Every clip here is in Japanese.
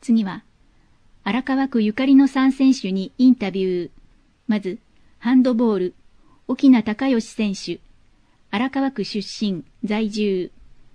次は、荒川区ゆかりの3選手にインタビュー。まず、ハンドボール、沖名貴義選手、荒川区出身、在住。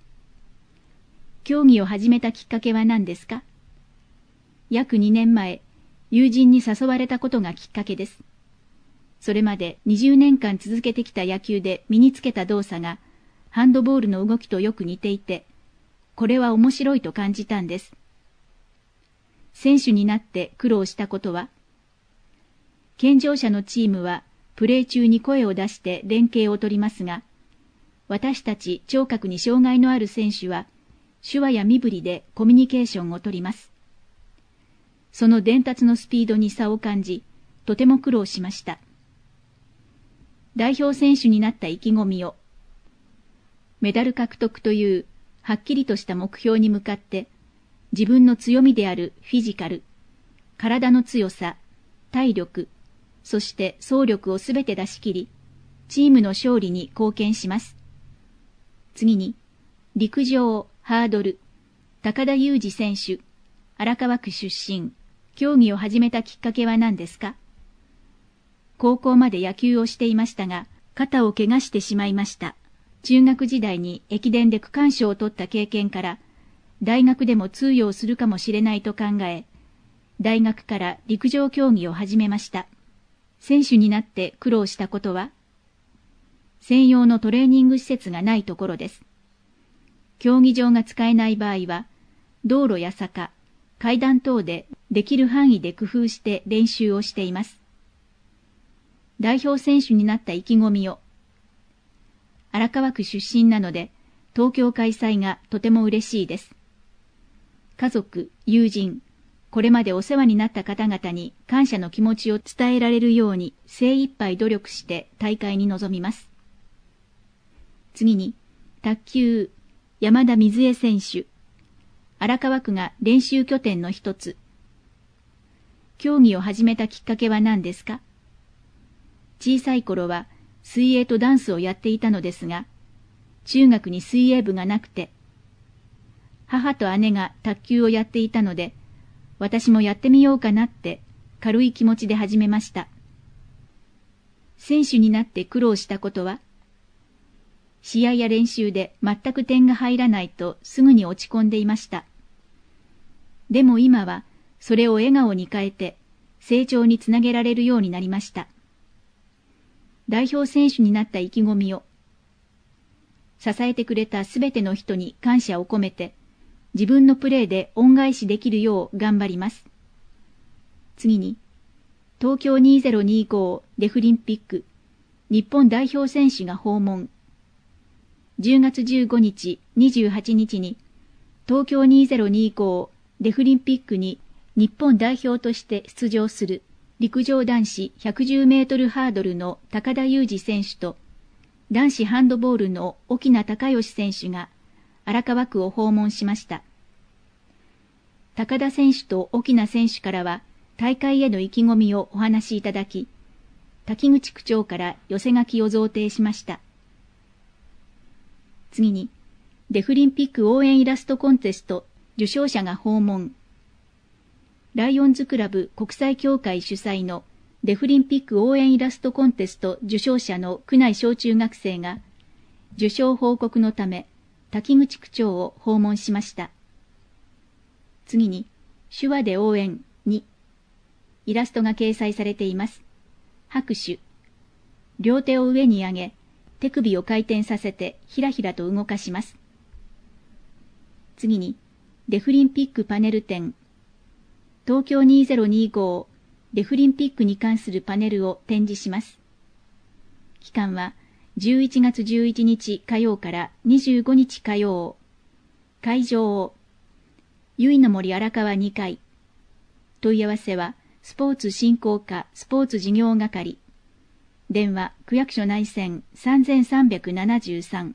競技を始めたきっかけは何ですか？約2年前、友人に誘われたことがきっかけです。それまで20年間続けてきた野球で身につけた動作が、ハンドボールの動きとよく似ていて、これは面白いと感じたんです。選手になって苦労したことは？健常者のチームはプレー中に声を出して連携を取りますが、私たち聴覚に障害のある選手は手話や身振りでコミュニケーションを取ります。その伝達のスピードに差を感じ、とても苦労しました。代表選手になった意気込みを。メダル獲得というはっきりとした目標に向かって、自分の強みであるフィジカル、体の強さ、体力、そして走力をすべて出し切り、チームの勝利に貢献します。次に、陸上、ハードル、高田裕二選手、荒川区出身、競技を始めたきっかけは何ですか？高校まで野球をしていましたが、肩を怪我してしまいました。中学時代に駅伝で区間賞を取った経験から、大学でも通用するかもしれないと考え、大学から陸上競技を始めました。選手になって苦労したことは？専用のトレーニング施設がないところです。競技場が使えない場合は、道路や坂、階段等でできる範囲で工夫して練習をしています。代表選手になった意気込みを。荒川区出身なので、東京開催がとても嬉しいです。家族、友人、これまでお世話になった方々に感謝の気持ちを伝えられるように精一杯努力して大会に臨みます。次に、卓球、山田瑞恵選手。荒川区が練習拠点の一つ。競技を始めたきっかけは何ですか？小さい頃は水泳とダンスをやっていたのですが、中学に水泳部がなくて、母と姉が卓球をやっていたので、私もやってみようかなって軽い気持ちで始めました。選手になって苦労したことは？試合や練習で全く点が入らないとすぐに落ち込んでいました。でも今はそれを笑顔に変えて成長につなげられるようになりました。代表選手になった意気込みを。支えてくれたすべての人に感謝を込めて、自分のプレーで恩返しできるよう頑張ります。次に、東京2025デフリンピック日本代表選手が訪問。10月15日、28日に東京2025デフリンピックに日本代表として出場する陸上男子110メートルハードルの高田裕二選手と男子ハンドボールの沖名貴義選手が荒川区を訪問しました。高田選手と沖名選手からは大会への意気込みをお話しいただき、滝口区長から寄せ書きを贈呈しました。次に、デフリンピック応援イラストコンテスト受賞者が訪問。ライオンズクラブ国際協会主催のデフリンピック応援イラストコンテスト受賞者の区内小中学生が、受賞報告のため、滝口区長を訪問しました。次に、手話で応援に、イラストが掲載されています。拍手。両手を上に上げ、手首を回転させてひらひらと動かします。次に、デフリンピックパネル展。東京2025デフリンピックに関するパネルを展示します。期間は11月11日火曜から25日火曜。会場を、ゆいの森荒川2階。問い合わせは、スポーツ振興課スポーツ事業係。電話、区役所内線3373。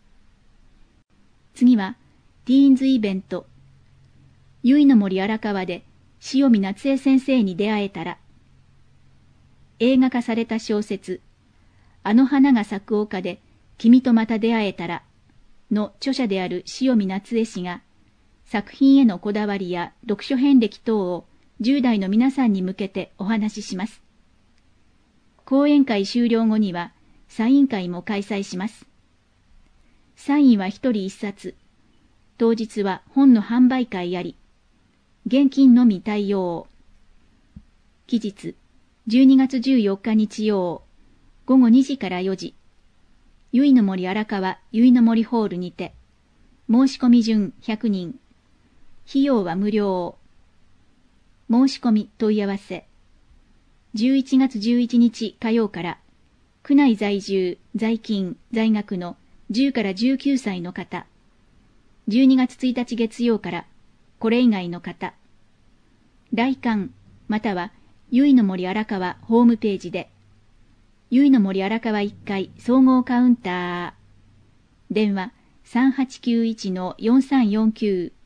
次は、ティーンズイベント。ゆいの森荒川で、塩見夏江先生に出会えたら。映画化された小説、あの花が咲く丘で、君とまた出会えたら、の著者である塩見夏江氏が、 作品へのこだわりや読書遍歴等を10代の皆さんに向けてお話しします。講演会終了後にはサイン会も開催します。サインは1人1冊。当日は本の販売会あり、現金のみ対応。期日、12月14日日曜、午後2時から4時。ゆいの森荒川ゆいの森ホールにて。申し込み順100人。費用は無料。申し込み問い合わせ。11月11日火曜から、区内在住、在勤、在学の10から19歳の方。12月1日月曜から、これ以外の方。来館、または、ゆいの森荒川ホームページで、ゆいの森荒川1階総合カウンター。電話 3891-4349